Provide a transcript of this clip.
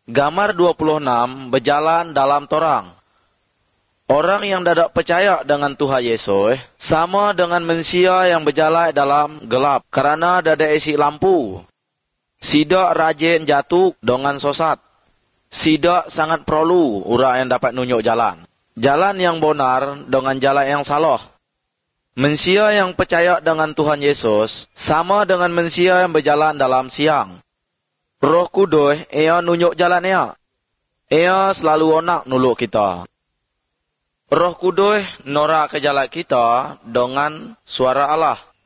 Gambar 26 berjalan dalam torang. Orang yang tidak percaya dengan Tuhan Yesus sama dengan manusia yang berjalan dalam gelap kerana tidak isi lampu. Sidak rajin jatuh dengan sesat. Sidak sangat perlu orang yang dapat nunjuk jalan. Jalan yang benar dengan jalan yang salah. Manusia yang percaya dengan Tuhan Yesus sama dengan manusia yang berjalan dalam siang. Roh Kudus, ia nunjuk jalan ia. Ia selalu nak nuluk kita. Roh Kudus norak ke jalan kita dengan suara Allah.